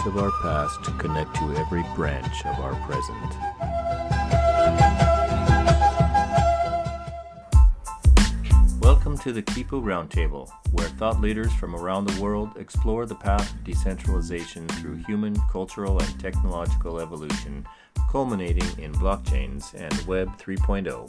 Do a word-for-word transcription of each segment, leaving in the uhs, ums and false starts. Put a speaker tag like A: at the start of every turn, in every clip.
A: piece of our past to connect to every branch of our present. Welcome to the Kipu Roundtable, where thought leaders from around the world explore the path of decentralization through human, cultural, and technological evolution, culminating in blockchains and Web 3.0.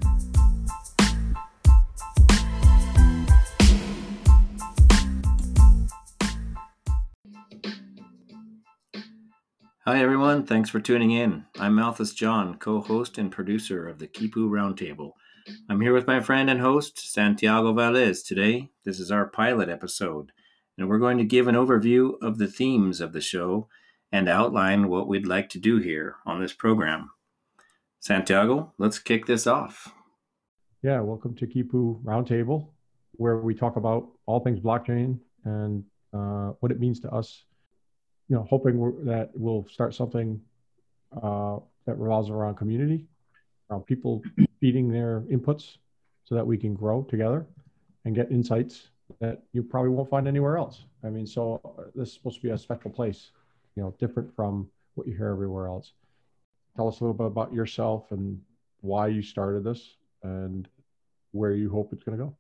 A: Hi everyone, thanks for tuning in. I'm Malthus John, co-host and producer of the Kipu Roundtable. I'm here with my friend and host, Santiago Valles, today. This is our pilot episode, and we're going to give an overview of the themes of the show and outline what we'd like to do here on this program. Santiago, let's kick this off.
B: Yeah, welcome to Kipu Roundtable, where we talk about all things blockchain and uh, what it means to us. You know, hoping we're, that we'll start something uh, that revolves around community, around people feeding their inputs so that we can grow together and get insights that you probably won't find anywhere else. I mean, so this is supposed to be a special place, you know, different from what you hear everywhere else. Tell us a little bit about yourself and why you started this and where you hope it's going to go.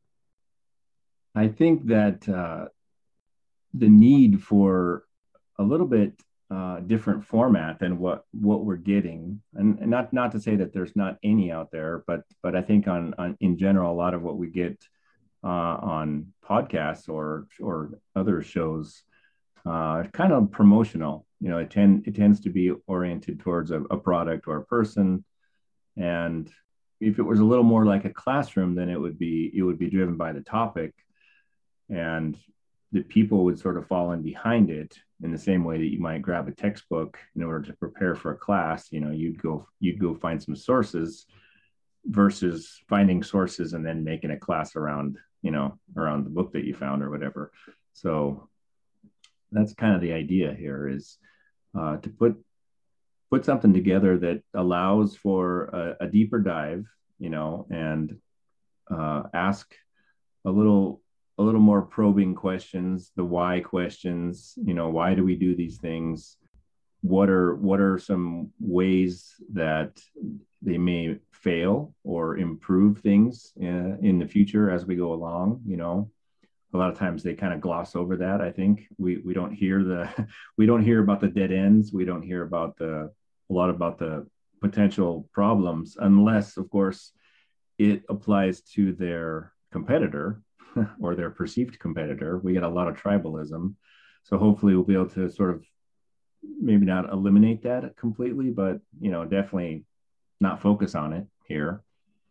C: I think that uh, the need for a little bit uh, different format than what what we're getting, and, and not not to say that there's not any out there, but but I think on, on in general, a lot of what we get uh, on podcasts or or other shows, uh, kind of promotional. You know, it tend it tends to be oriented towards a, a product or a person, and if it was a little more like a classroom, then it would be it would be driven by the topic, and the people would sort of fall in behind it in the same way that you might grab a textbook in order to prepare for a class. You know, you'd go you'd go find some sources versus finding sources and then making a class around, you know, around the book that you found or whatever. So that's kind of the idea here, is uh, to put put something together that allows for a, a deeper dive, you know, and uh, ask a little a little more probing questions, the why questions. You know, why do we do these things? What are what are some ways that they may fail or improve things in, in the future as we go along? You know, a lot of times they kind of gloss over that. I think we we don't hear the we don't hear about the dead ends. We don't hear about the a lot about the potential problems, unless, of course, it applies to their competitor or their perceived competitor. We get a lot of tribalism. So hopefully we'll be able to sort of maybe not eliminate that completely, but, you know, definitely not focus on it here.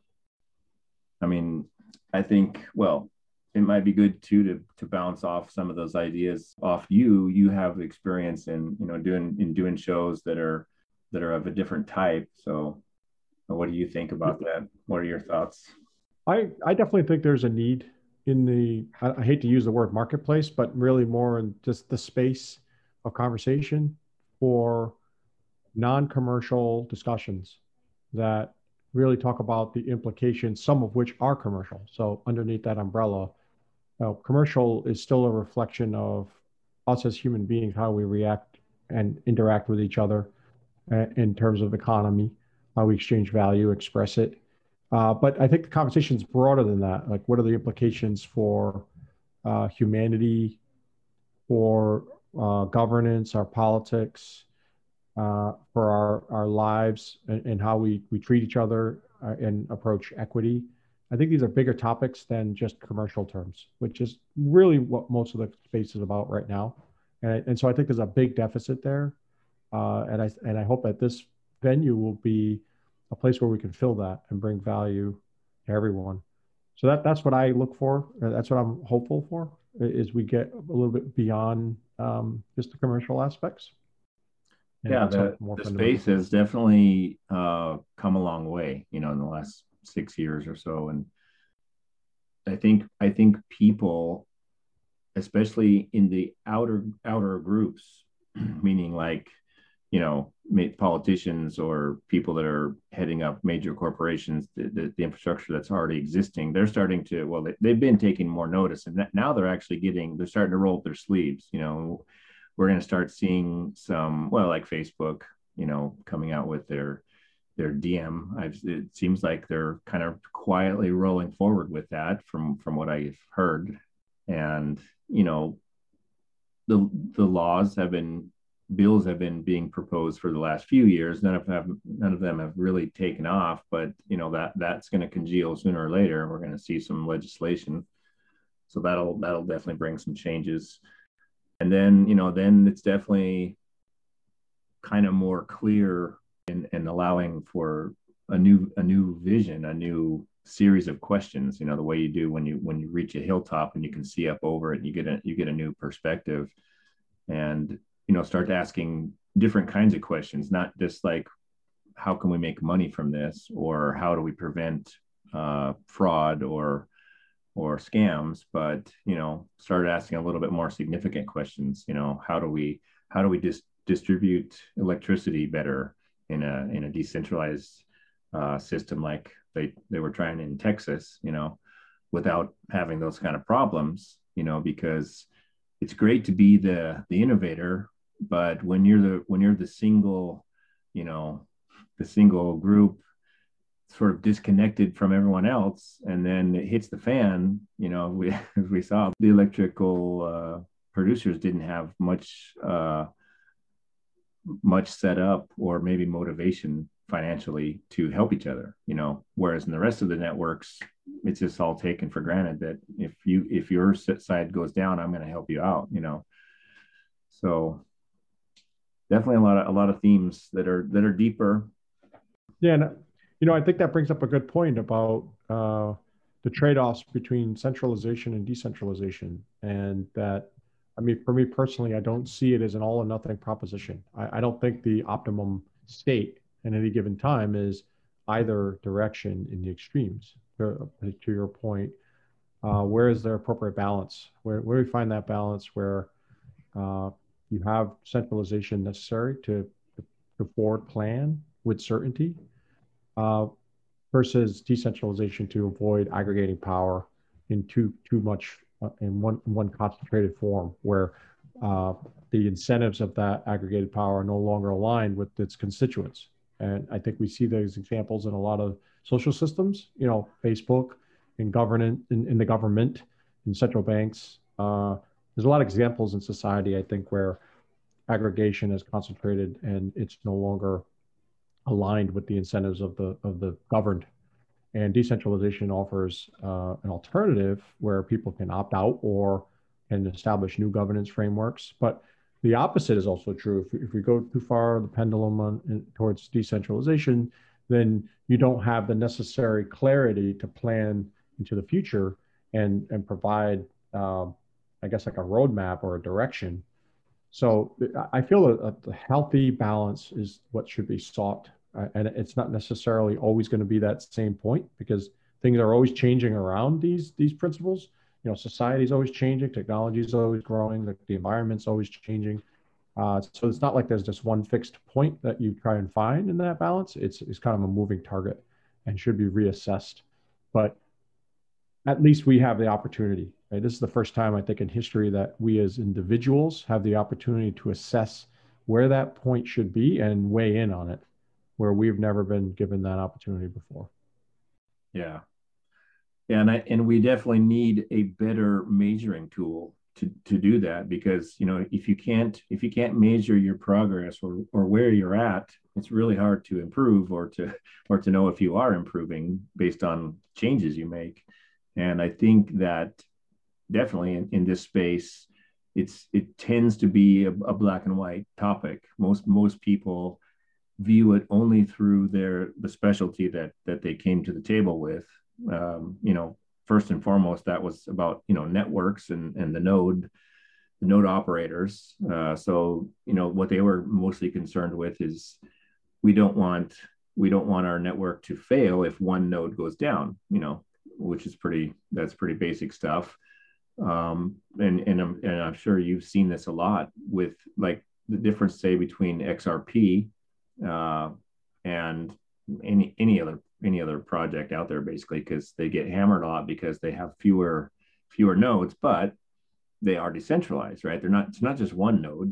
C: I mean, I think, well, it might be good too to to bounce off some of those ideas off you. You have experience in, you know, doing in doing shows that are that are of a different type. So what do you think about that? What are your thoughts?
B: I, I definitely think there's a need in the, I, I hate to use the word marketplace, but really more in just the space of conversation for non-commercial discussions that really talk about the implications, some of which are commercial. So underneath that umbrella, uh, commercial is still a reflection of us as human beings, how we react and interact with each other uh, in terms of economy, how we exchange value, express it. Uh, but I think the conversation is broader than that. Like, what are the implications for uh, humanity, for uh, governance, our politics, uh, for our, our lives, and, and how we, we treat each other uh, and approach equity? I think these are bigger topics than just commercial terms, which is really what most of the space is about right now. And, and so I think there's a big deficit there. Uh, and I and I hope that this venue will be a place where we can fill that and bring value to everyone. So that that's what I look for. That's what I'm hopeful for, is we get a little bit beyond um, just the commercial aspects.
C: Yeah, the, the space has definitely uh, come a long way, you know, in the last six years or so. And I think I think people, especially in the outer outer groups, meaning like, you know, politicians or people that are heading up major corporations, the, the, the infrastructure that's already existing, they're starting to, well, they, they've been taking more notice, and now they're actually getting, they're starting to roll up their sleeves. You know, we're going to start seeing some, well, like Facebook, you know, coming out with their their D M. I've, it seems like they're kind of quietly rolling forward with that from from what I've heard. And you know, the the laws have been bills have been being proposed for the last few years. None of them none of them have really taken off, but you know that that's going to congeal sooner or later. We're going to see some legislation, so that'll that'll definitely bring some changes. And then you know then it's definitely kind of more clear and, and allowing for a new a new vision, a new series of questions. You know, the way you do when you when you reach a hilltop and you can see up over it, and you get a you get a new perspective, and you know start asking different kinds of questions, not just like how can we make money from this, or how do we prevent uh, fraud or or scams, but you know start asking a little bit more significant questions. You know, how do we how do we just distribute electricity better in a in a decentralized uh, system like they they were trying in Texas, you know, without having those kind of problems, you know, because it's great to be the the innovator, but when you're the when you're the single, you know, the single group sort of disconnected from everyone else, and then it hits the fan, you know, we as we saw, the electrical uh, producers didn't have much uh, much set up or maybe motivation financially to help each other, you know, whereas in the rest of the networks, it's just all taken for granted that if you if your side goes down, I'm going to help you out, you know. So definitely a lot of a lot of themes that are that are deeper.
B: Yeah, and you know, I think that brings up a good point about uh, the trade-offs between centralization and decentralization, and that, I mean, for me personally, I don't see it as an all or nothing proposition. I, I don't think the optimum state at any given time is either direction in the extremes. To, to your point, uh, where is there appropriate balance? Where where do we find that balance where uh, you have centralization necessary to, to, to forward plan with certainty, uh, versus decentralization to avoid aggregating power in too too much uh, in one one concentrated form, where uh, the incentives of that aggregated power are no longer aligned with its constituents. And I think we see those examples in a lot of social systems, you know, Facebook, in government, in, in the government, in central banks. Uh, there's a lot of examples in society, I think, where aggregation is concentrated and it's no longer aligned with the incentives of the of the governed. And decentralization offers uh, an alternative where people can opt out or can establish new governance frameworks. But the opposite is also true. If, if we go too far the pendulum on, in, towards decentralization, then you don't have the necessary clarity to plan into the future and and provide, uh, I guess, like a roadmap or a direction. So I feel a, a healthy balance is what should be sought. Uh, and it's not necessarily always going to be that same point, because things are always changing around these these principles. You know, society is always changing, technology is always growing, the, the environment's always changing. Uh, so it's not like there's just one fixed point that you try and find in that balance. It's it's kind of a moving target and should be reassessed. But at least we have the opportunity. Right? This is the first time, I think, in history that we as individuals have the opportunity to assess where that point should be and weigh in on it, where we've never been given that opportunity before.
C: Yeah. Yeah, and I, and we definitely need a better measuring tool to to do that, because you know if you can't if you can't measure your progress or or where you're at, it's really hard to improve or to or to know if you are improving based on changes you make. And I think that definitely in, in this space, it's it tends to be a, a black and white topic. Most most people view it only through their the specialty that that they came to the table with. Um, you know, first and foremost, that was about you know networks and and the node, the node operators. Uh, so you know what they were mostly concerned with is we don't want we don't want our network to fail if one node goes down. You know, which is pretty that's pretty basic stuff. Um, and and I'm and I'm sure you've seen this a lot with like the difference, say, between X R P uh, and any any other any other project out there, basically, because they get hammered a lot because they have fewer fewer nodes, but they are decentralized, right? They're not, it's not just one node.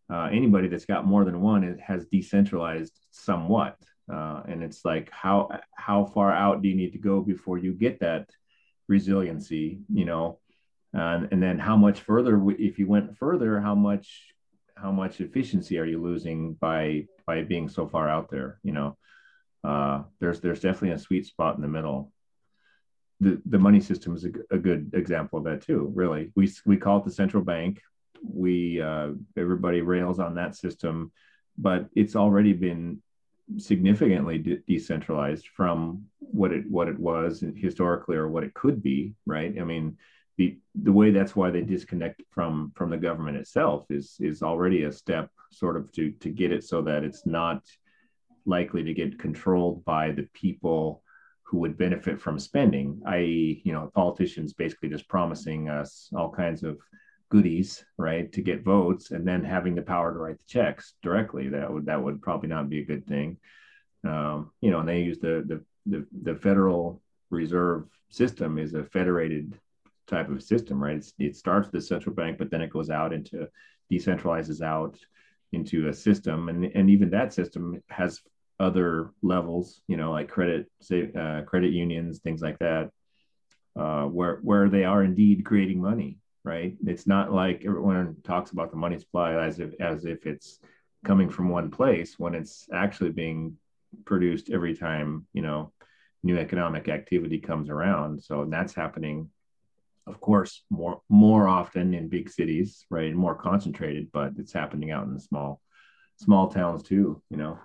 C: uh, anybody that's got more than one, it has decentralized somewhat. Uh, and it's like, how how far out do you need to go before you get that resiliency, you know? Uh, and then how much further, if you went further, how much how much efficiency are you losing by by being so far out there? You know, uh, there's there's definitely a sweet spot in the middle. The the money system is a, a good example of that too. Really, we we call it the central bank. We uh, everybody rails on that system, but it's already been significantly de- decentralized from what it what it was historically or what it could be. Right? I mean, the the way that's why they disconnect from from the government itself is is already a step sort of to to get it so that it's not likely to get controlled by the people who would benefit from spending, that is, you know, politicians basically just promising us all kinds of goodies, right, to get votes, and then having the power to write the checks directly. That would that would probably not be a good thing. Um, you know, and they use the the the, the Federal Reserve System is a federated type of system, right? It's, it starts with the central bank, but then it goes out into decentralizes out into a system, and and even that system has other levels, you know, like credit, say, uh, credit unions, things like that, uh, where where they are indeed creating money, right? It's not like everyone talks about the money supply as if as if it's coming from one place when it's actually being produced every time, you know, new economic activity comes around. So that's happening, of course, more more often in big cities, right, more concentrated, but it's happening out in the small small towns too, you know.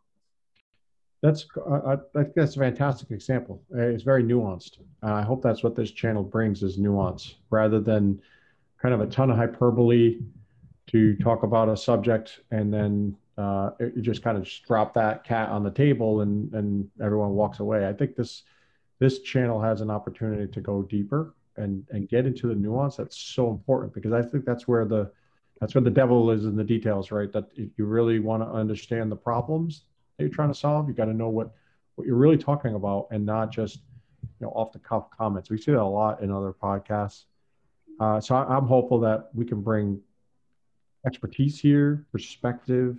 B: That's I, I think that's a fantastic example. Uh, It's very nuanced. Uh, I hope that's what this channel brings is nuance rather than kind of a ton of hyperbole to talk about a subject and then uh, it, you just kind of just drop that cat on the table and and everyone walks away. I think this this channel has an opportunity to go deeper and and get into the nuance that's so important because I think that's where the that's where the devil is in the details, right? That if you really want to understand the problems that you're trying to solve, you got to know what what you're really talking about and not just you know off the cuff comments. We see that a lot in other podcasts. Uh, so I, I'm hopeful that we can bring expertise here, perspective,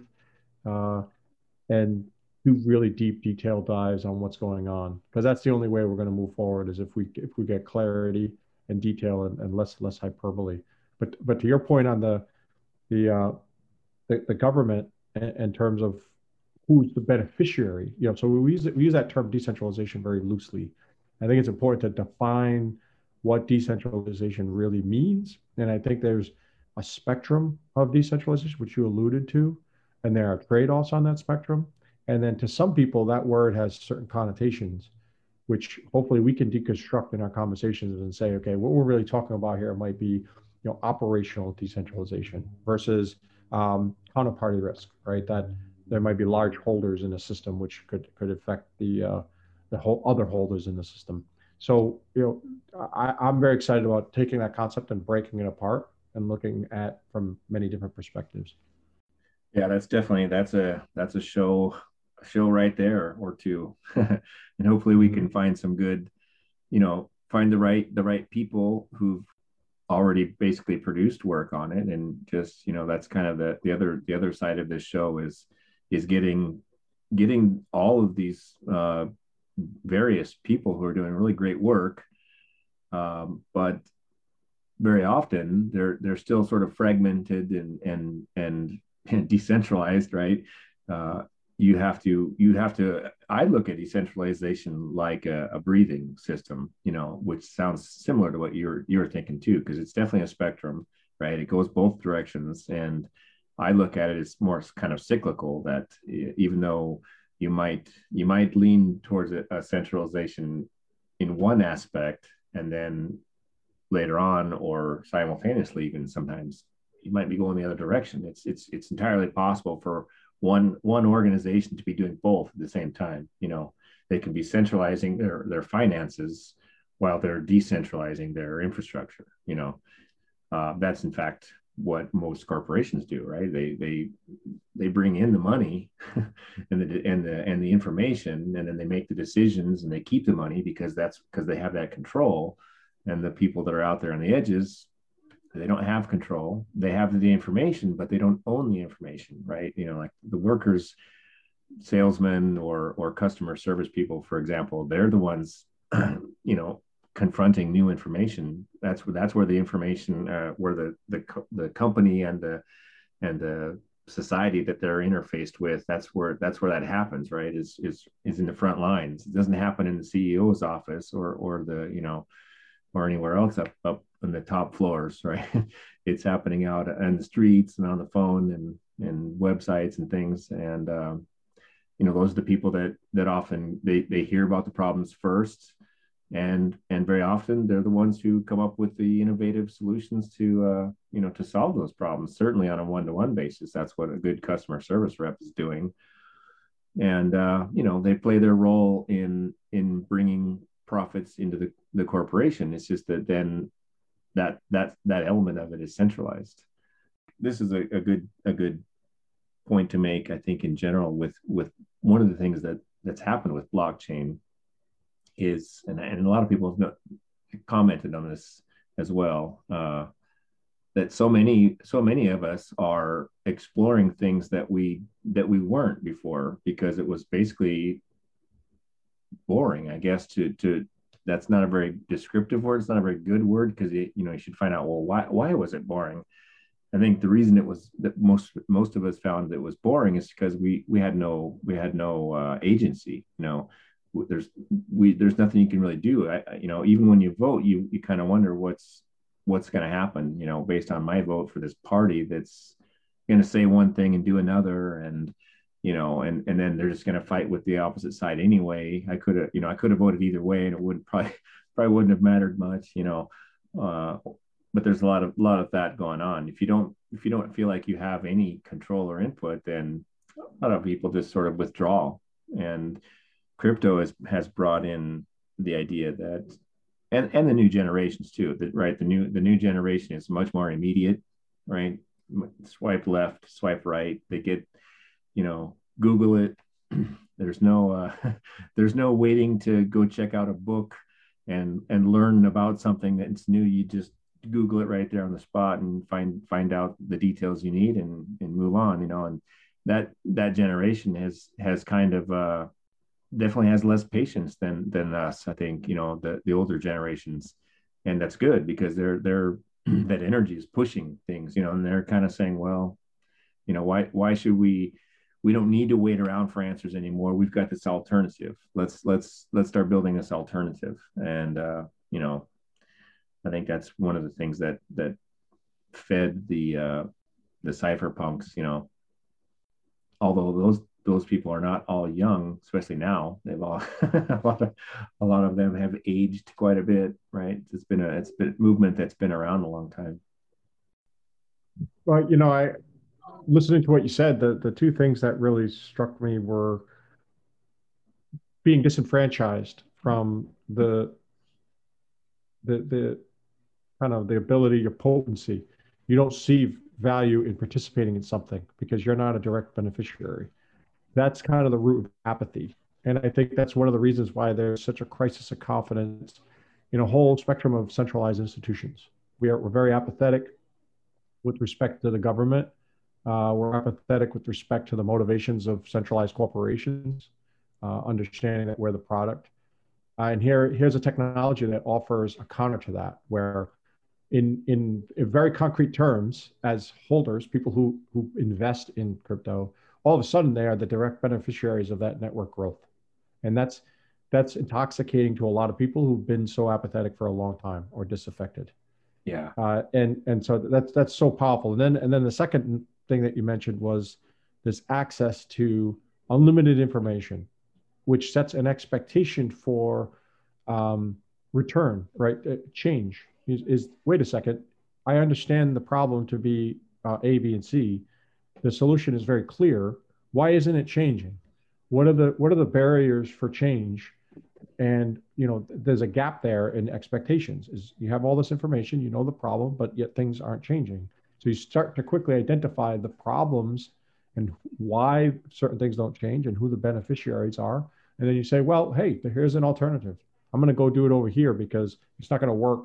B: uh, and do really deep, detailed dives on what's going on. Because that's the only way we're going to move forward is if we if we get clarity and detail and, and less less hyperbole. But but to your point on the the uh, the, the government in, in terms of who's the beneficiary, you know, so we use we use that term decentralization very loosely. I think it's important to define what decentralization really means, and I think there's a spectrum of decentralization, which you alluded to, and there are trade-offs on that spectrum. And then to some people, that word has certain connotations, which hopefully we can deconstruct in our conversations and say, okay, what we're really talking about here might be, you know, operational decentralization versus um, counterparty risk, right? That there might be large holders in a system which could could affect the uh, the whole other holders in the system. So, you know, I, I'm very excited about taking that concept and breaking it apart and looking at from many different perspectives.
C: Yeah, that's definitely that's a that's a show a show right there or two. And hopefully we can find some good, you know, find the right the right people who've already basically produced work on it. And just, you know, that's kind of the the other the other side of this show is is getting getting all of these uh various people who are doing really great work. Um, but very often they're they're still sort of fragmented and and and, and decentralized, right? Uh, you have to you have to. I look at decentralization like a, a breathing system, you know, which sounds similar to what you're you're thinking too, because it's definitely a spectrum, right? It goes both directions, and I look at it as more kind of cyclical. That even though you might you might lean towards a, a centralization in one aspect, and then later on or simultaneously even sometimes you might be going the other direction. It's it's it's entirely possible for one one organization to be doing both at the same time. You know, they can be centralizing their their finances while they're decentralizing their infrastructure. You know, uh, that's in fact what most corporations do, right? They they they bring in the money and the and the and the information, and then they make the decisions and they keep the money because that's because they have that control. And the people that are out there on the edges they don't have control. They have the information, but they don't own the information, right? You know, like the workers, salesmen or or customer service people, for example, they're the ones, you know, confronting new information. That's where that's where the information, uh, where the the the company and the and the society that they're interfaced with, that's where that's where that happens, right? Is is is in the front lines. It doesn't happen in the C E O's office or or the, you know, or anywhere else up up in the top floors, right? It's happening out on the streets and on the phone and and websites and things. And um, you know, those are the people that that often they they hear about the problems first, and and very often they're the ones who come up with the innovative solutions to uh, you know, to solve those problems. Certainly on a one-to-one basis, that's what a good customer service rep is doing. And uh, you know, they play their role in in bringing profits into the, the corporation. It's just that then that that that element of it is centralized. This is a, a good a good point to make, I think, in general, with with one of the things that that's happened with blockchain is, and, and a lot of people have not commented on this as well, uh, that so many so many of us are exploring things that we that we weren't before, because it was basically boring, I guess. To to that's not a very descriptive word. It's not a very good word, because you know, you should find out, well, why why was it boring? I think the reason it was that most most of us found that it was boring is because we we had no we had no uh, agency. You know, there's we there's nothing you can really do. I, you know, even when you vote, you you kind of wonder what's what's going to happen. You know, based on my vote for this party that's going to say one thing and do another, and you know, and and then they're just going to fight with the opposite side anyway. I could have, you know, I could have voted either way, and it would probably probably wouldn't have mattered much. You know. Uh, but there's a lot of lot of that going on. If you don't if you don't feel like you have any control or input, then a lot of people just sort of withdraw. And crypto has has brought in the idea that, and and the new generations too, that right, the new the new generation is much more immediate, right? Swipe left, swipe right. They get, you know, Google it. There's no uh, there's no waiting to go check out a book and and learn about something that's new. You just Google it right there on the spot and find find out the details you need, and and move on, you know. And that that generation has has kind of uh definitely has less patience than than us, I think, you know, the the older generations. And that's good, because they're they're that energy is pushing things, you know, and they're kind of saying, well, you know, why why should we we don't need to wait around for answers anymore. We've got this alternative. Let's let's let's start building this alternative. And uh you know, I think that's one of the things that that fed the uh, the cypherpunks. You know, although those those people are not all young, especially now, they've all a lot of a lot of them have aged quite a bit. Right? It's been a it's been a movement that's been around a long time.
B: Well, you know, I listening to what you said, the the two things that really struck me were being disenfranchised from the the the kind of the ability, your potency. You don't see value in participating in something because you're not a direct beneficiary. That's kind of the root of apathy. And I think that's one of the reasons why there's such a crisis of confidence in a whole spectrum of centralized institutions. We are, we're very apathetic with respect to the government. Uh, we're apathetic with respect to the motivations of centralized corporations, uh, understanding that we're the product. Uh, and here, here's a technology that offers a counter to that, where in, in, in very concrete terms, as holders, people who, who invest in crypto, all of a sudden they are the direct beneficiaries of that network growth. And that's, that's intoxicating to a lot of people who've been so apathetic for a long time or disaffected.
C: Yeah.
B: Uh, and, and so that's, that's so powerful. And then, and then the second thing that you mentioned was this access to unlimited information, which sets an expectation for um, return, right? Uh, change is, is, wait a second, I understand the problem to be uh, A, B, and C. The solution is very clear. Why isn't it changing? What are the, what are the barriers for change? And, you know, there's a gap there in expectations. Is you have all this information, you know the problem, but yet things aren't changing. So you start to quickly identify the problems and why certain things don't change and who the beneficiaries are. And then you say, well, hey, here's an alternative. I'm going to go do it over here because it's not going to work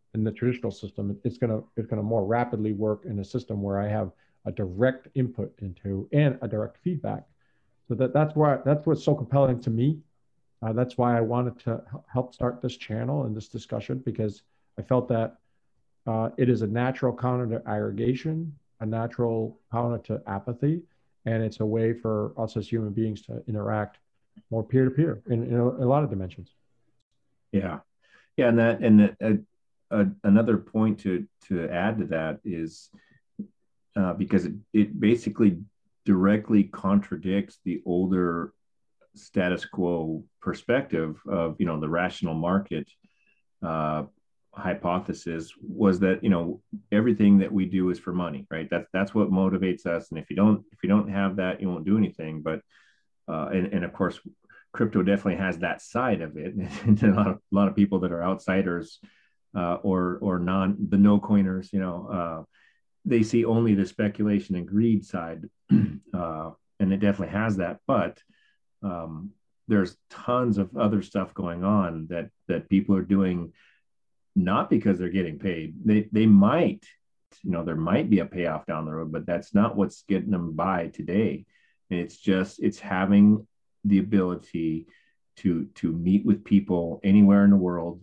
B: in the traditional system. It's gonna it's gonna more rapidly work in a system where I have a direct input into and a direct feedback. So that that's why that's what's so compelling to me. Uh, that's why I wanted to help start this channel and this discussion, because I felt that uh, it is a natural counter to aggregation, a natural counter to apathy, and it's a way for us as human beings to interact more peer to peer in, in a, a lot of dimensions.
C: Yeah, yeah, and that and that, uh, uh, another point to to add to that is uh, because it, it basically directly contradicts the older status quo perspective of, you know, the rational market uh, hypothesis was that, you know, everything that we do is for money, right? That's that's what motivates us, and if you don't if you don't have that, you won't do anything. But uh, and and of course, crypto definitely has that side of it. And a lot of a lot of people that are outsiders uh, or or non the no coiners, you know, uh, they see only the speculation and greed side, uh, and it definitely has that. But um, there's tons of other stuff going on that that people are doing not because they're getting paid. They they might, you know, there might be a payoff down the road, but that's not what's getting them by today. And it's just it's having the ability to to meet with people anywhere in the world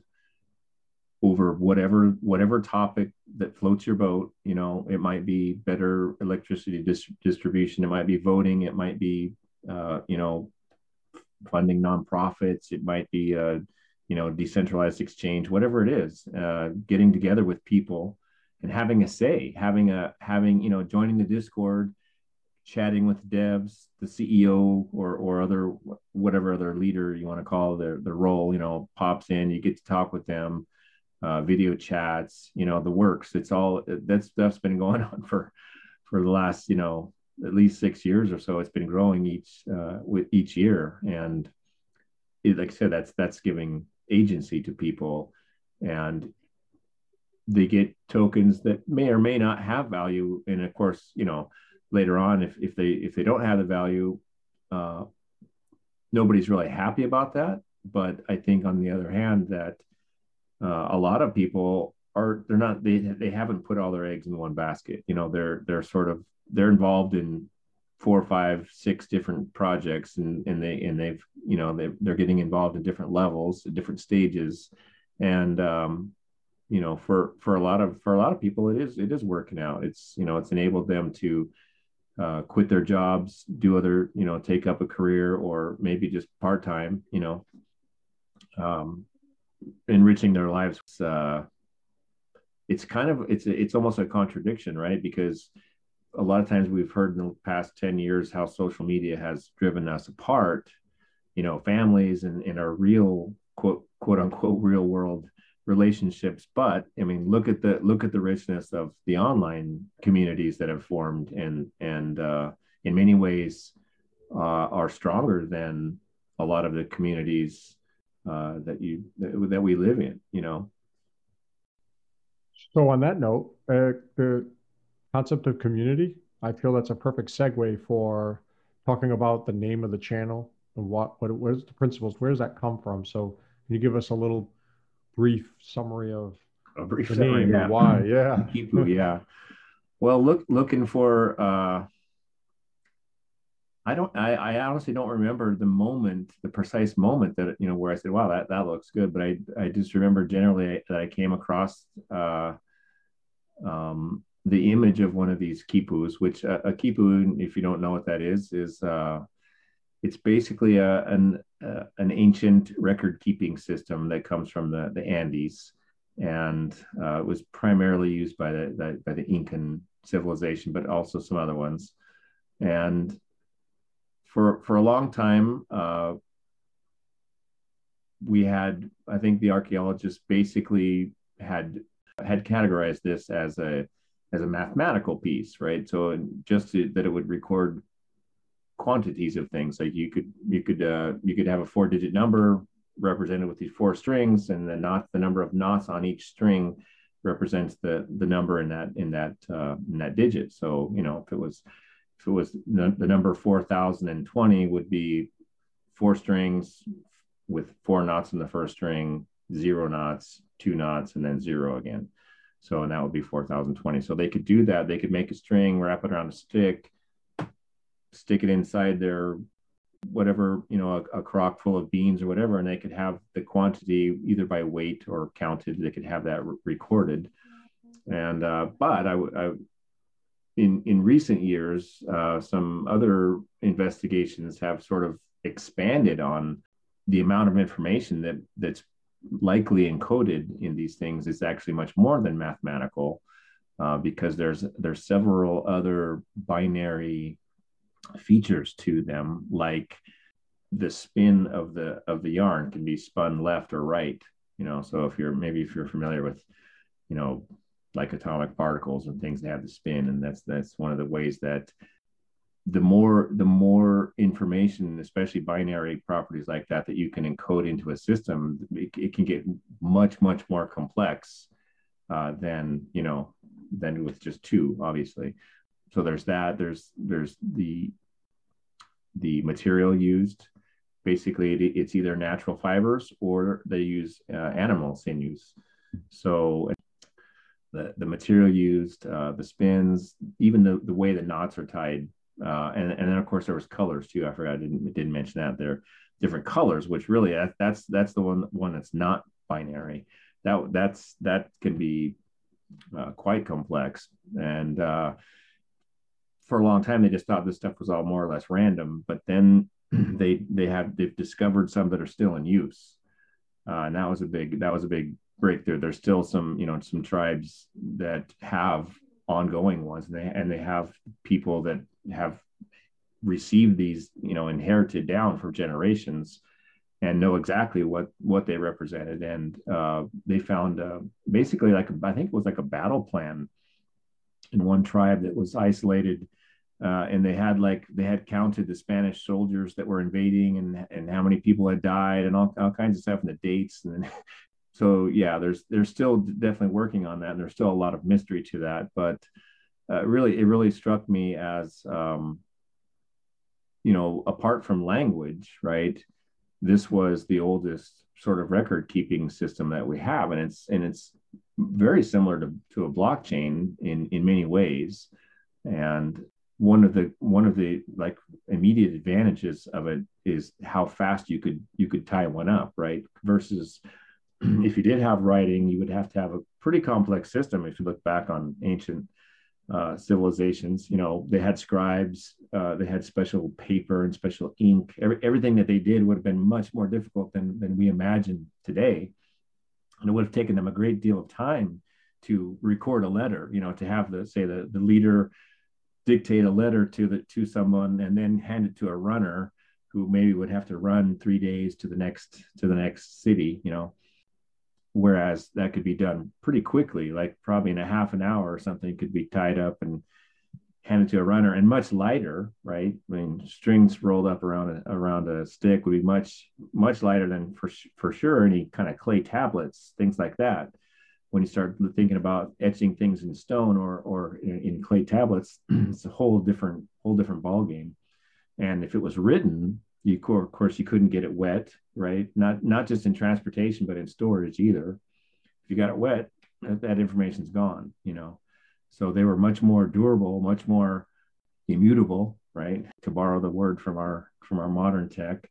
C: over whatever whatever topic that floats your boat. You know, it might be better electricity dis- distribution, it might be voting, it might be uh, you know, funding nonprofits, it might be a, you know, decentralized exchange, whatever it is, uh, getting together with people and having a say, having a having you know, joining the Discord, chatting with devs, the C E O or or other whatever other leader you want to call their their role, you know, pops in, you get to talk with them, uh, video chats, you know, the works. It's all that stuff's been going on for for the last, you know, at least six years or so. It's been growing each uh, with each year, and it, like I said, that's that's giving agency to people, and they get tokens that may or may not have value. And of course, you know, later on, if if they if they don't have the value, uh, nobody's really happy about that. But I think on the other hand, that uh, a lot of people are they're not they they haven't put all their eggs in one basket. You know, they're they're sort of they're involved in four, five, six different projects, and and they and they've you know they they're getting involved in different levels, different stages, and um, you know, for for a lot of for a lot of people, it is it is working out. It's you know it's enabled them to uh, quit their jobs, do other you know take up a career, or maybe just part time. You know, um, enriching their lives. Uh, it's kind of it's it's almost a contradiction, right? Because a lot of times we've heard in the past ten years how social media has driven us apart, you know, families and, and our real quote, quote unquote, real world relationships. But I mean, look at the, look at the richness of the online communities that have formed, and, and uh, in many ways uh, are stronger than a lot of the communities uh, that you, that, that we live in, you know?
B: So on that note, uh, the concept of community, I feel that's a perfect segue for talking about the name of the channel and what what what is the principles, where does that come from? So can you give us a little brief summary of
C: A brief
B: the
C: summary,
B: name
C: yeah.
B: and why? Yeah.
C: Kipu, yeah. Well, look, looking for, uh, I don't, I, I honestly don't remember the moment, the precise moment that, you know, where I said, wow, that, that looks good. But I, I just remember generally that I came across, uh, um, the image of one of these quipus, which uh, a quipu, if you don't know what that is, is uh, it's basically a, an uh, an ancient record keeping system that comes from the the Andes, and uh, it was primarily used by the, the by the Incan civilization, but also some other ones. And for for a long time, uh, we had, I think the archaeologists basically had had categorized this as a as a mathematical piece, right? So just to, that it would record quantities of things. Like you could you could uh, you could have a four digit number represented with these four strings, and the knot the number of knots on each string represents the the number in that in that uh, in that digit. So you know, if it was if it was the number four thousand twenty would be four strings with four knots in the first string, zero knots, two knots, and then zero again. So, and that would be four thousand twenty. So they could do that. They could make a string, wrap it around a stick, stick it inside their whatever, you know, a, a crock full of beans or whatever, and they could have the quantity either by weight or counted. They could have that re- recorded. And uh, but I, I in in recent years, uh, some other investigations have sort of expanded on the amount of information that that's likely encoded in these things is actually much more than mathematical, uh, because there's there's several other binary features to them, like the spin of the of the yarn can be spun left or right. You know, so if you're maybe if you're familiar with, you know, like atomic particles and things that have the spin, and that's that's one of the ways that the more the more information, especially binary properties like that, that you can encode into a system, it, it can get much much more complex uh, than you know than with just two, obviously. So there's that. There's there's the the material used. Basically, it, it's either natural fibers or they use uh, animal sinews. So the the material used, uh, the spins, even the the way the knots are tied. Uh, and, and then of course there was colors too. I forgot I didn't didn't mention that. There are different colors, which really that, that's that's the one one that's not binary. That that's that can be uh, quite complex. And uh, for a long time they just thought this stuff was all more or less random. But then they they have they've discovered some that are still in use, uh, and that was a big that was a big breakthrough. There's still some you know some tribes that have ongoing ones, and they and they have people that have received these, you know, inherited down for generations and know exactly what what they represented. And uh, they found uh, basically like I think it was like a battle plan in one tribe that was isolated, uh, and they had like they had counted the Spanish soldiers that were invading and and how many people had died and all, all kinds of stuff and the dates. And then, so yeah, there's there's still definitely working on that, and there's still a lot of mystery to that. But uh, really, it really struck me as um, you know, apart from language, right? This was the oldest sort of record keeping system that we have, and it's and it's very similar to, to a blockchain in in many ways. And one of the one of the like immediate advantages of it is how fast you could you could tie one up, right? Versus if you did have writing, you would have to have a pretty complex system. If you look back on ancient uh, civilizations, you know, they had scribes, uh, they had special paper and special ink. Every, everything that they did would have been much more difficult than, than we imagine today. And it would have taken them a great deal of time to record a letter, you know, to have the, say the, the leader dictate a letter to the, to someone and then hand it to a runner who maybe would have to run three days to the next, to the next city, you know. Whereas that could be done pretty quickly, like probably in a half an hour or something could be tied up and handed to a runner, and much lighter, right? I mean, strings rolled up around a, around a stick would be much, much lighter than for, for sure any kind of clay tablets, things like that. When you start thinking about etching things in stone or, or in, in clay tablets, it's a whole different, whole different ballgame. And if it was written, you, of course, you couldn't get it wet, right? Not not just in transportation, but in storage either. If you got it wet, that, that information's gone, you know. So they were much more durable, much more immutable, right? To borrow the word from our from our modern tech.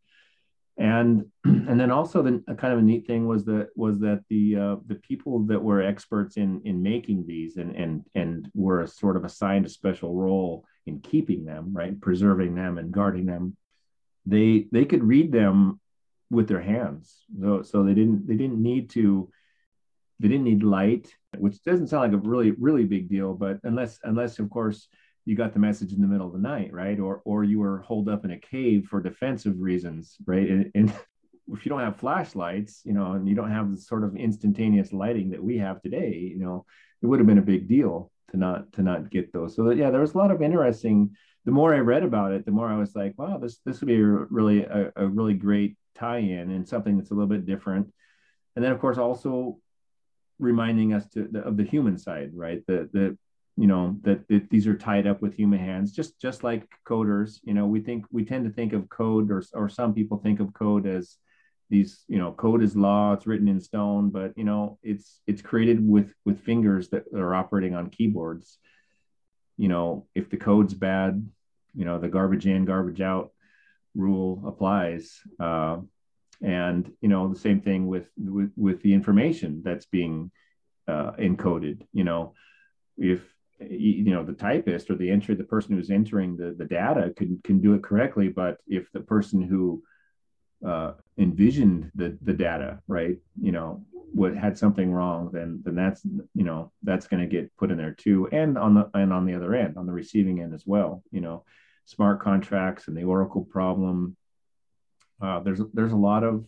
C: And and then also the a kind of a neat thing was that was that the uh, the people that were experts in in making these and and and were sort of assigned a special role in keeping them, right, preserving them and guarding them. They they could read them with their hands, so so they didn't they didn't need to they didn't need light, which doesn't sound like a really really big deal, but unless unless of course you got the message in the middle of the night, right, or or you were holed up in a cave for defensive reasons, right, and, and if you don't have flashlights, you know, and you don't have the sort of instantaneous lighting that we have today, you know, it would have been a big deal to not to not get those. So that, yeah, there was a lot of interesting. The more I read about it, the more I was like, wow, this this would be a really a, a really great tie-in and something that's a little bit different. And then, of course, also reminding us to the, of the human side, right? The the you know that, that these are tied up with human hands, just just like coders. You know, we think we tend to think of code, or or some people think of code as these, you know, code is law, it's written in stone, but you know, it's it's created with with fingers that are operating on keyboards. You know, if the code's bad, you know, the garbage in, garbage out rule applies. Uh, and you know, the same thing with with, with the information that's being uh, encoded. You know, if you know the typist or the entry, the person who's entering the the data can can do it correctly, but if the person who uh, envisioned the the data, right, you know, what had something wrong, then then that's, you know, that's going to get put in there too, and on the and on the other end, on the receiving end as well. You know, smart contracts and the Oracle problem. Uh, there's there's a lot of,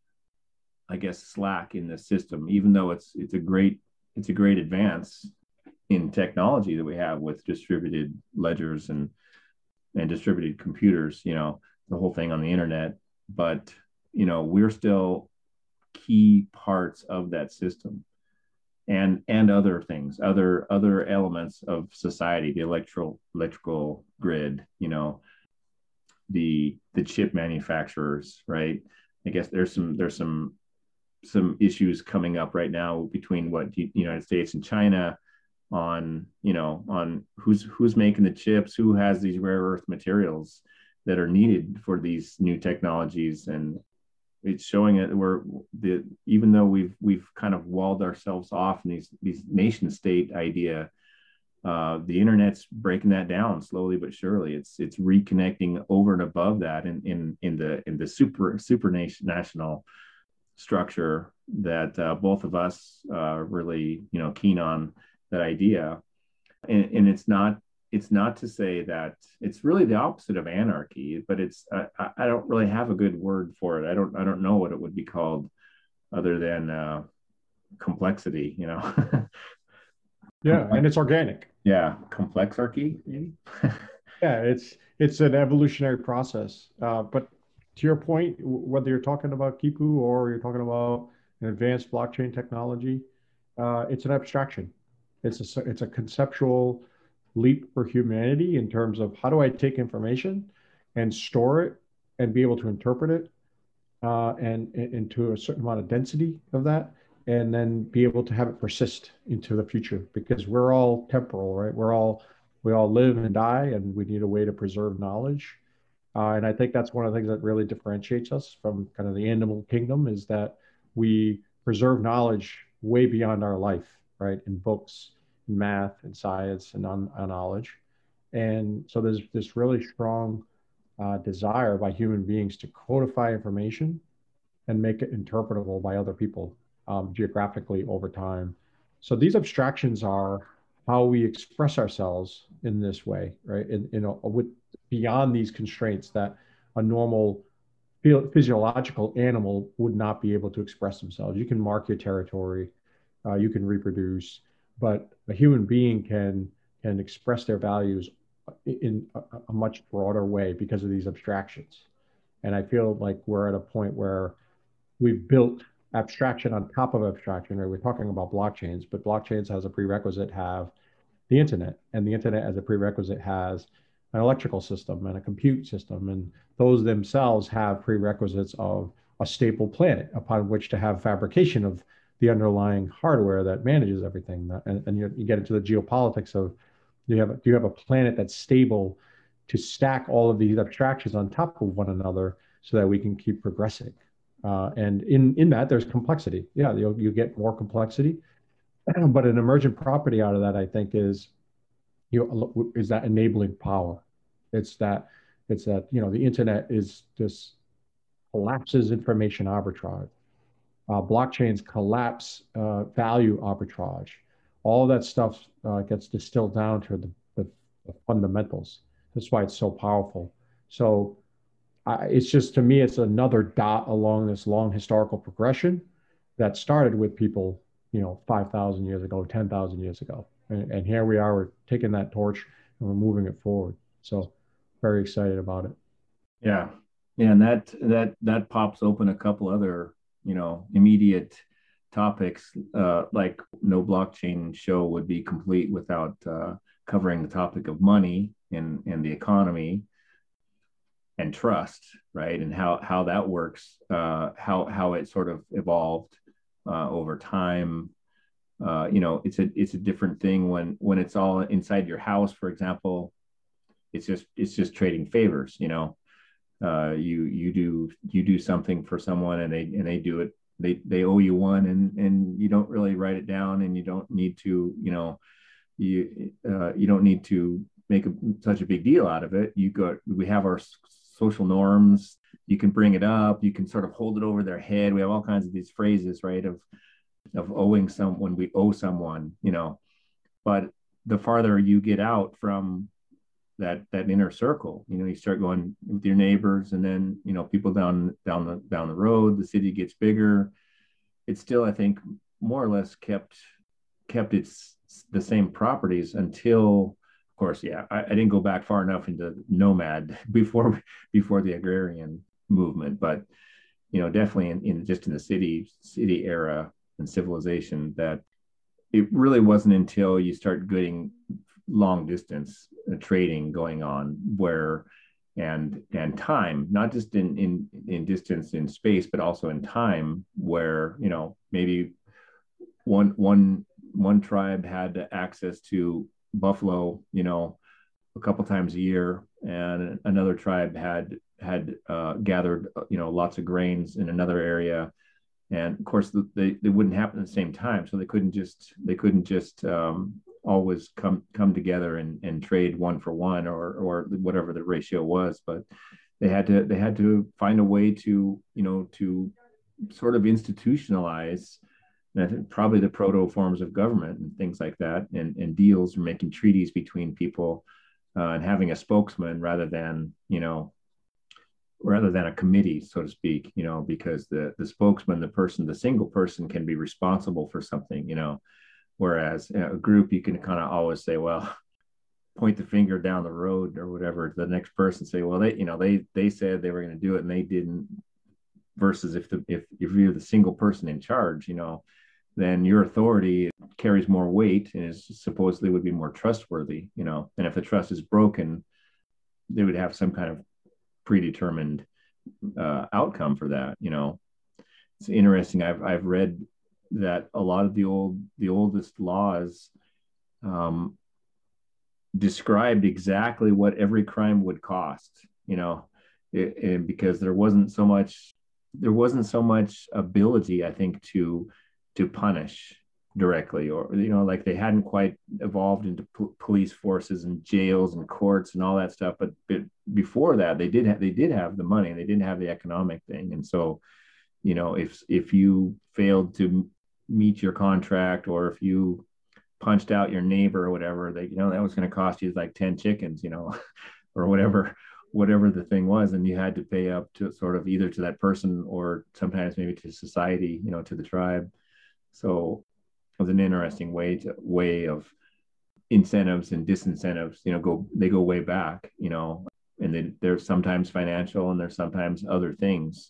C: I guess, slack in this system, even though it's it's a great it's a great advance in technology that we have with distributed ledgers and and distributed computers. You know, the whole thing on the internet, but you know, we're still key parts of that system, and and other things, other other elements of society, the electrical electrical grid, you know, the the chip manufacturers, right? I guess there's some there's some some issues coming up right now between what the United States and China on, you know, on who's who's making the chips, who has these rare earth materials that are needed for these new technologies. And it's showing it where the even though we've we've kind of walled ourselves off in these these nation state idea, uh, the internet's breaking that down slowly but surely. It's it's reconnecting over and above that in in in the in the super super nation national structure that uh, both of us uh, really, you know, keen on that idea. And, and it's not it's not to say that it's really the opposite of anarchy, but it's I, I don't really have a good word for it. I don't I don't know what it would be called other than uh, complexity, you know.
B: Yeah,
C: Complex,
B: and it's organic.
C: Yeah, complexarchy, maybe.
B: Yeah, it's it's an evolutionary process. Uh, but to your point, whether you're talking about Kipu or you're talking about an advanced blockchain technology, uh, it's an abstraction. It's a it's a conceptual leap for humanity in terms of how do I take information and store it and be able to interpret it uh, and into a certain amount of density of that, and then be able to have it persist into the future, because we're all temporal, right? We're all we all live and die, and we need a way to preserve knowledge. Uh, and I think that's one of the things that really differentiates us from kind of the animal kingdom, is that we preserve knowledge way beyond our life, right? In books, in math, and science, and on, on knowledge. And so there's this really strong uh, desire by human beings to codify information and make it interpretable by other people um, geographically over time. So these abstractions are how we express ourselves in this way, right? In, in a, with beyond these constraints that a normal physiological animal would not be able to express themselves. You can mark your territory, uh, you can reproduce, but a human being can can express their values in a, a much broader way because of these abstractions. And I feel like we're at a point where we've built abstraction on top of abstraction, right? We're talking about blockchains, but blockchains as a prerequisite have the internet, and the internet as a prerequisite has an electrical system and a compute system, and those themselves have prerequisites of a stable planet upon which to have fabrication of the underlying hardware that manages everything. And, and you, you get into the geopolitics of, you have do you have a planet that's stable to stack all of these abstractions on top of one another so that we can keep progressing. Uh, and in in that there's complexity. Yeah, you you get more complexity, but an emergent property out of that, I think, is you know, is that enabling power. It's that it's that you know the internet is just collapses information arbitrage. Uh, blockchains collapse uh, value arbitrage. All that stuff uh, gets distilled down to the, the, the fundamentals. That's why it's so powerful. So I, it's just, to me, it's another dot along this long historical progression that started with people, you know, five thousand years ago, ten thousand years ago. And, and here we are, we're taking that torch and we're moving it forward. So very excited about it.
C: Yeah. Yeah. And that, that, that pops open a couple other, you know, immediate topics, uh, like no blockchain show would be complete without uh, covering the topic of money and, and the economy. and trust, right? And how how that works, uh, how how it sort of evolved uh, over time. Uh, you know, it's a it's a different thing when when it's all inside your house, for example. It's just it's just trading favors, you know. Uh, you you do you do something for someone and they and they do it. They they owe you one, and and you don't really write it down, and you don't need to, you know, you uh, you don't need to make a, such a big deal out of it. You got we have our social norms. You can bring it up. You can sort of hold it over their head. We have all kinds of these phrases, right? Of of owing someone, we owe someone, you know. But the farther you get out from that that inner circle, you know, you start going with your neighbors, and then, you know, people down down the down the road. The city gets bigger. It's still, I think, more or less kept kept its the same properties until, of course, yeah, I, I didn't go back far enough into nomad before before the agrarian movement, but you know, definitely in, in just in the city city era and civilization, that it really wasn't until you start getting long distance uh, trading going on, where and and time, not just in in in distance in space, but also in time, where, you know, maybe one one one tribe had access to buffalo, you know, a couple times a year, and another tribe had had uh, gathered, you know, lots of grains in another area, and of course they, they wouldn't happen at the same time, so they couldn't just they couldn't just um, always come come together and, and trade one for one, or or whatever the ratio was, but they had to they had to find a way to, you know, to sort of institutionalize, and I think probably the proto forms of government and things like that, and, and deals, or making treaties between people, uh, and having a spokesman rather than, you know, rather than a committee, so to speak, you know, because the the spokesman, the person, the single person can be responsible for something, you know, whereas a group, you can kind of always say, well, point the finger down the road or whatever to the next person, say, well, they, you know, they they said they were going to do it and they didn't. Versus if the if if you're the single person in charge, you know, then your authority carries more weight and is supposedly would be more trustworthy, you know. And if the trust is broken, they would have some kind of predetermined uh, outcome for that, you know. It's interesting. I've I've read that a lot of the old the oldest laws um, described exactly what every crime would cost, you know, it, it, because there wasn't so much there wasn't so much ability, I think, to to punish directly, or, you know, like they hadn't quite evolved into p- police forces and jails and courts and all that stuff. But, but before that, they did have they did have the money, they didn't have the economic thing, and so, you know, if if you failed to meet your contract, or if you punched out your neighbor or whatever, they, you know, that was going to cost you like ten chickens, you know, or whatever whatever the thing was, and you had to pay up to sort of either to that person or sometimes maybe to society, you know, to the tribe. So it was an interesting way to way of incentives and disincentives, you know, go they go way back, you know, and they, they're sometimes financial and there's sometimes other things.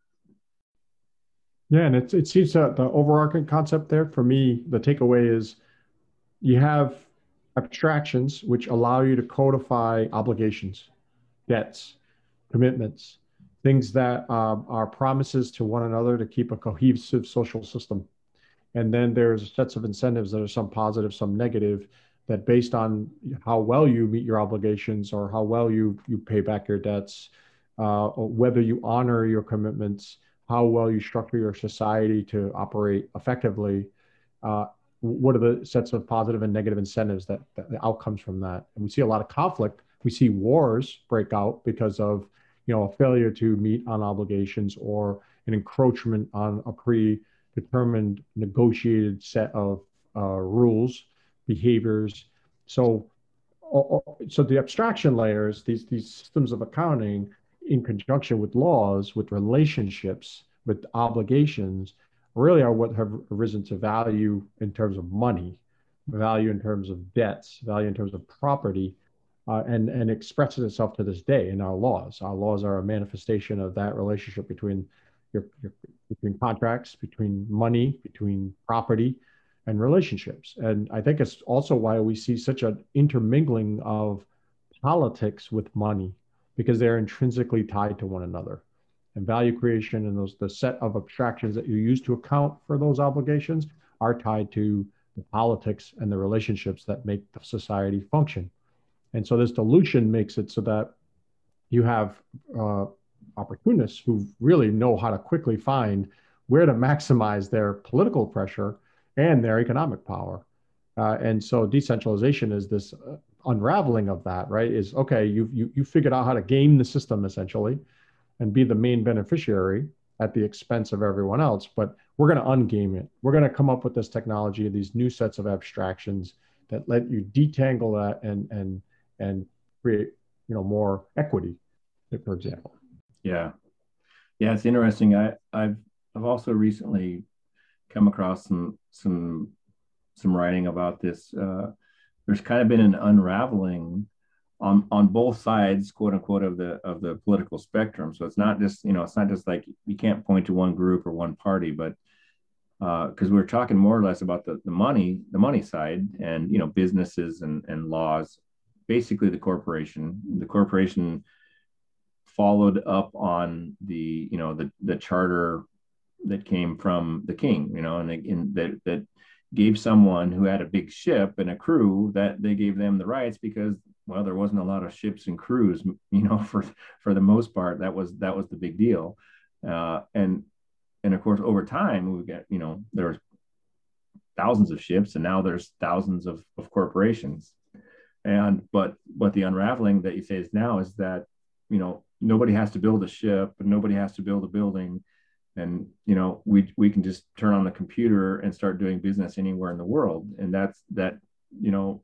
B: Yeah, and it, it seems that the overarching concept there for me, the takeaway is you have abstractions which allow you to codify obligations, debts, commitments, things that um, are promises to one another to keep a cohesive social system. And then there's sets of incentives that are some positive, some negative, that based on how well you meet your obligations or how well you you pay back your debts, uh, or whether you honor your commitments, how well you structure your society to operate effectively. Uh, what are the sets of positive and negative incentives that, that the outcomes from that? And we see a lot of conflict. We see wars break out because of, you know, a failure to meet on obligations or an encroachment on a predetermined negotiated set of uh, rules, behaviors. So, so the abstraction layers, these these systems of accounting, in conjunction with laws, with relationships, with obligations, really are what have risen to value in terms of money, value in terms of debts, value in terms of property, uh, and, and expresses itself to this day in our laws. Our laws are a manifestation of that relationship between your, your between contracts, between money, between property, and relationships. And I think it's also why we see such an intermingling of politics with money. because they're intrinsically tied to one another. And value creation and those the set of abstractions that you use to account for those obligations are tied to the politics and the relationships that make the society function. And so this dilution makes it so that you have uh, opportunists who really know how to quickly find where to maximize their political pressure and their economic power. Uh, and so decentralization is this uh, unraveling of that, right? Is okay, you've you, you figured out how to game the system essentially and be the main beneficiary at the expense of everyone else, but we're going to ungame it. We're going to come up with this technology, these new sets of abstractions that let you detangle that and and and create, you know, more equity, for example.
C: Yeah, yeah, it's interesting. I I've I've also recently come across some some some writing about this. Uh, there's kind of been an unraveling on on both sides, quote unquote, of the of the political spectrum. So it's not just, you know, it's not just like you can't point to one group or one party, but because uh, we're talking more or less about the, the money, the money side, and, you know, businesses and, and laws. Basically, the corporation, the corporation followed up on the, you know, the the charter that came from the king, you know, and, they, and that that gave someone who had a big ship and a crew, that they gave them the rights because, well, there wasn't a lot of ships and crews, you know, for for the most part. That was that was the big deal, uh, and and of course over time we got, you know, there was thousands of ships and now there's thousands of, of corporations, and but but the unraveling that you say is now is that, you know, nobody has to build a ship and nobody has to build a building. And, you know, we we can just turn on the computer and start doing business anywhere in the world. And that's that, you know,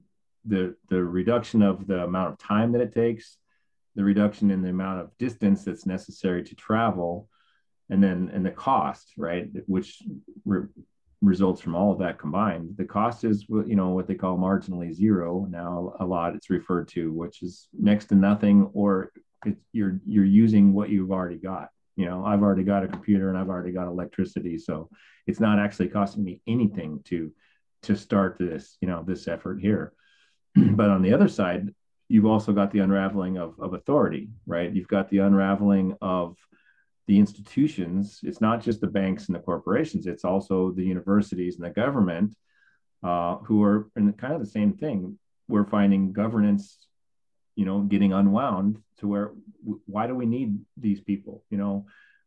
C: the the reduction of the amount of time that it takes, the reduction in the amount of distance that's necessary to travel, and then and the cost, right, which re- results from all of that combined. The cost is, you know, what they call marginally zero. Now a lot it's referred to, which is next to nothing, or it's, you're you're using what you've already got. You know, I've already got a computer and I've already got electricity, so it's not actually costing me anything to to start this, you know, this effort here. But on the other side, you've also got the unraveling of, of authority, right? You've got the unraveling of the institutions. It's not just the banks and the corporations, it's also the universities and the government, uh, who are in kind of the same thing. We're finding governance, you know, getting unwound to where, why do we need these people? You know,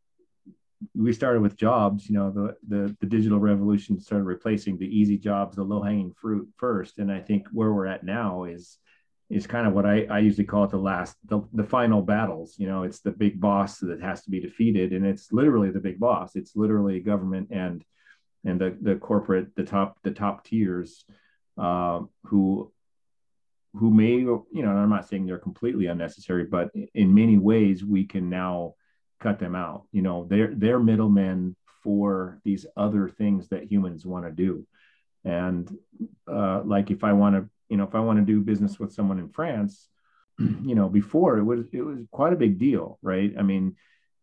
C: we started with jobs, you know, the, the, the digital revolution started replacing the easy jobs, the low hanging fruit first. And I think where we're at now is, is kind of what I, I usually call it the last, the, the final battles. You know, it's the big boss that has to be defeated. And it's literally the big boss. It's literally government and, and the, the corporate, the top, the top tiers, uh, who, who may, you know, and I'm not saying they're completely unnecessary, but in many ways we can now cut them out. You know, they're, they're middlemen for these other things that humans want to do. And uh, like if I want to, you know, if I want to do business with someone in France, you know, before it was, it was quite a big deal, right? I mean,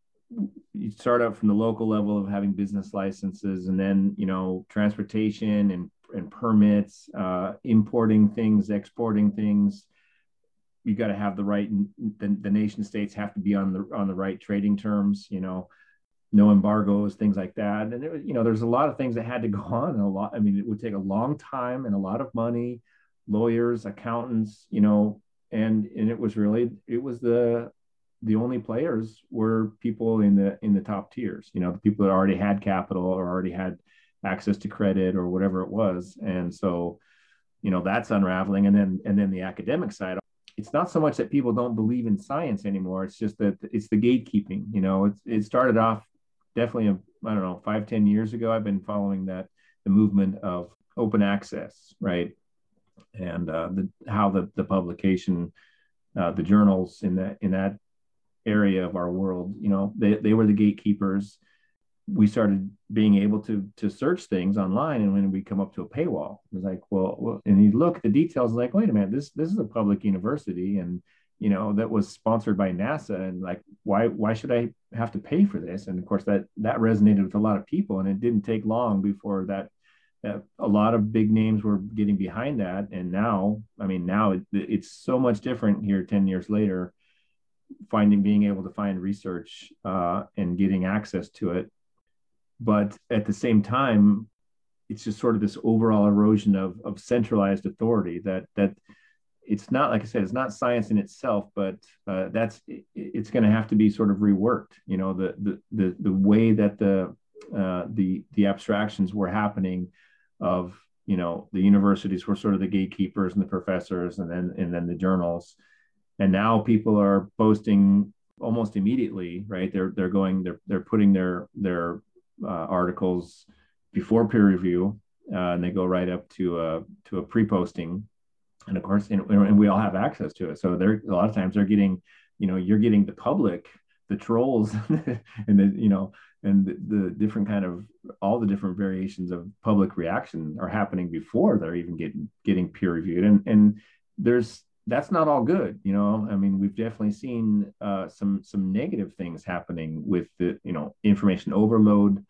C: you start out from the local level of having business licenses, and then, you know, transportation and and permits, uh, importing things, exporting things. You got to have the right, the, the nation states have to be on the on the right trading terms, you know, no embargoes, things like that. And it was, you know, there's a lot of things that had to go on, and a lot. I mean, it would take a long time and a lot of money, lawyers, accountants, you know, and and it was really, it was the the only players were people in the in the top tiers, you know, the people that already had capital or already had access to credit or whatever it was. And so, you know, that's unraveling. And then and then the academic side, it's not so much that people don't believe in science anymore. It's just that it's the gatekeeping. You know, it's, it started off definitely, I don't know, five, ten years ago. I've been following that, the movement of open access, right? And uh, the, how the, the publication, uh, the journals in that, in that area of our world, you know, they, they were the gatekeepers. We started being able to to search things online, and when we come up to a paywall, it was like, well, well, and you look at the details, like, wait a minute, this this is a public university, and, you know, that was sponsored by NASA, and like, why why should I have to pay for this? And of course, that that resonated with a lot of people, and it didn't take long before that, that a lot of big names were getting behind that. And now, I mean, now it, it's so much different here ten years later. finding, being able to find research uh, and getting access to it. But at the same time, it's just sort of this overall erosion of, of centralized authority that, that it's not, like I said, it's not science in itself, but uh, that's, it, it's going to have to be sort of reworked. You know, the, the, the, the way that the, uh, the, the abstractions were happening of, you know, the universities were sort of the gatekeepers and the professors, and then, and then the journals. And now people are posting almost immediately, right? They're, they're going, they're, they're putting their, their uh, articles before peer review, uh, and they go right up to a, to a pre-posting. And of course, and, and we all have access to it. So they're, a lot of times they're getting, you know, you're getting the public, the trolls, and the, you know, and the, the different kind of, all the different variations of public reaction are happening before they're even getting, getting peer reviewed. And, and there's, that's not all good. You know, I mean, we've definitely seen uh, some, some negative things happening with the, you know, information overload,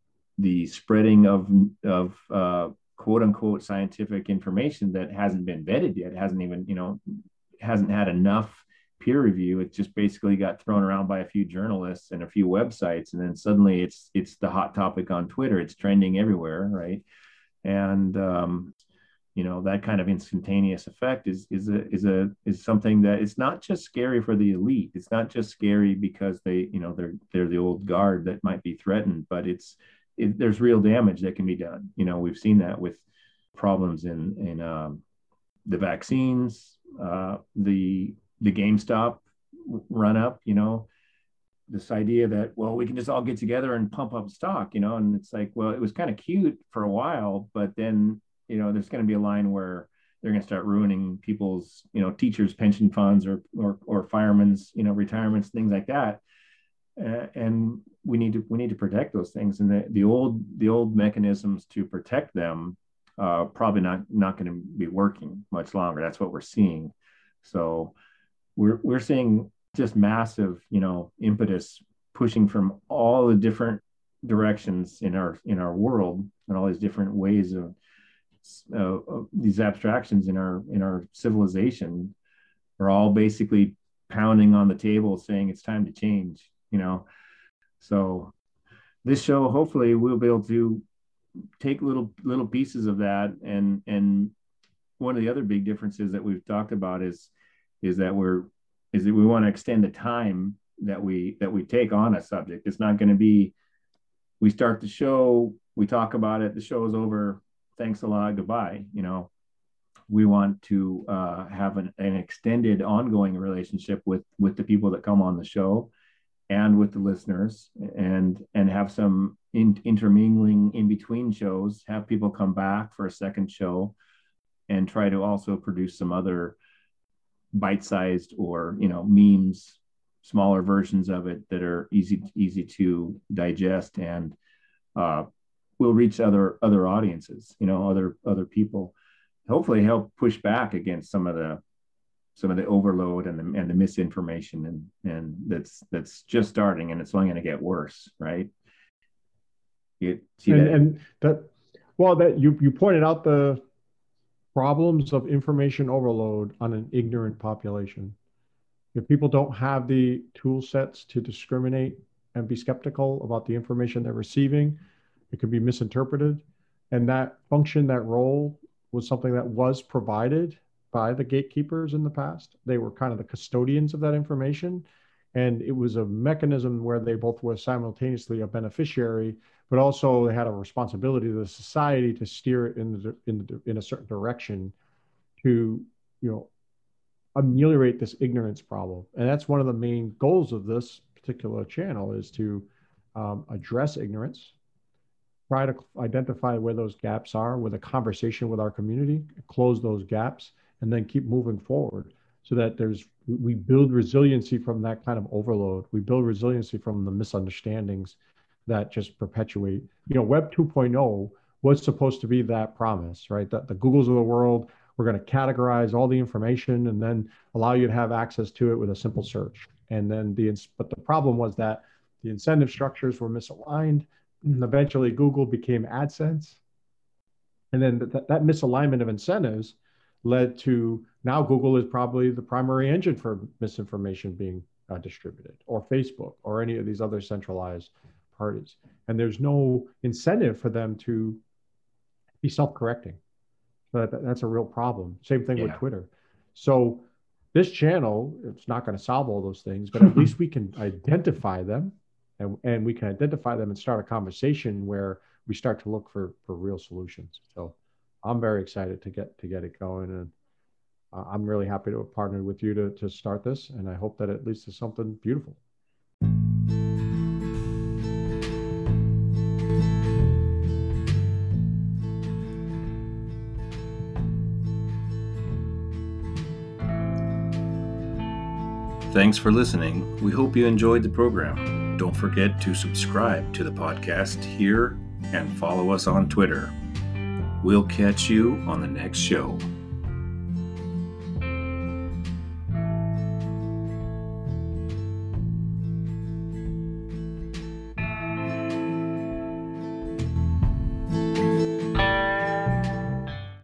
C: the spreading of, of, uh, quote unquote scientific information that hasn't been vetted yet, hasn't even, you know, hasn't had enough peer review. It just basically got thrown around by a few journalists and a few websites. And then suddenly it's, it's the hot topic on Twitter. It's trending everywhere. Right. And, um, you know, that kind of instantaneous effect is, is a, is a, is something that it's not just scary for the elite. It's not just scary because they, you know, they're, they're the old guard that might be threatened, but it's, It, there's real damage that can be done. You know, we've seen that with problems in in um, the vaccines, uh, the the GameStop run up. You know, this idea that, well, we can just all get together and pump up stock. You know, and it's like, well, it was kind of cute for a while, but then, you know, there's going to be a line where they're going to start ruining people's, you know, teachers' pension funds or or or firemen's, you know, retirements, things like that. Uh, and we need to we need to protect those things, and the, the old the old mechanisms to protect them uh, probably not not going to be working much longer. That's what we're seeing. So we're we're seeing just massive, you know, impetus pushing from all the different directions in our in our world, and all these different ways of, uh, of these abstractions in our in our civilization are all basically pounding on the table saying it's time to change. You know, so this show, hopefully we'll be able to take little little pieces of that. And and one of the other big differences that we've talked about is is that we're is that we want to extend the time that we that we take on a subject. It's not going to be, we start the show, we talk about it, the show is over, thanks a lot, goodbye. You know, we want to uh, have an, an extended ongoing relationship with with the people that come on the show and with the listeners, and and have some in, intermingling in between shows, have people come back for a second show, and try to also produce some other bite-sized or, you know, memes, smaller versions of it that are easy easy to digest, and uh, will reach other other audiences, you know, other other people. Hopefully help push back against some of the some of the overload and the and the misinformation, and and that's that's just starting, and it's only going to get worse, right? You see
B: and,
C: that?
B: and that, well, that you you pointed out the problems of information overload on an ignorant population. If people don't have the tool sets to discriminate and be skeptical about the information they're receiving, it could be misinterpreted. And that function, that role, was something that was provided by the gatekeepers in the past. They were kind of the custodians of that information. And it was a mechanism where they both were simultaneously a beneficiary, but also they had a responsibility to the society to steer it in the, in the, in a certain direction to, you know, ameliorate this ignorance problem. And that's one of the main goals of this particular channel, is to um, address ignorance, try to identify where those gaps are with a conversation with our community, close those gaps, and then keep moving forward, so that there's, we build resiliency from that kind of overload. We build resiliency from the misunderstandings that just perpetuate. You know, Web two point oh was supposed to be that promise, right? That the Googles of the world were going to categorize all the information and then allow you to have access to it with a simple search. And then the, but the problem was that the incentive structures were misaligned. And eventually Google became AdSense. And then th that misalignment of incentives led to, now Google is probably the primary engine for misinformation being uh, distributed, or Facebook, or any of these other centralized parties. And there's no incentive for them to be self-correcting. So that, that's a real problem. Same thing yeah. with Twitter. So this channel, it's not going to solve all those things, but at least we can identify them, and, and we can identify them and start a conversation where we start to look for, for real solutions. So I'm very excited to get to get it going, and uh, I'm really happy to have partnered with you to, to start this, and I hope that it leads to something beautiful.
A: Thanks for listening. We hope you enjoyed the program. Don't forget to subscribe to the podcast here and follow us on Twitter. We'll catch you on the next show.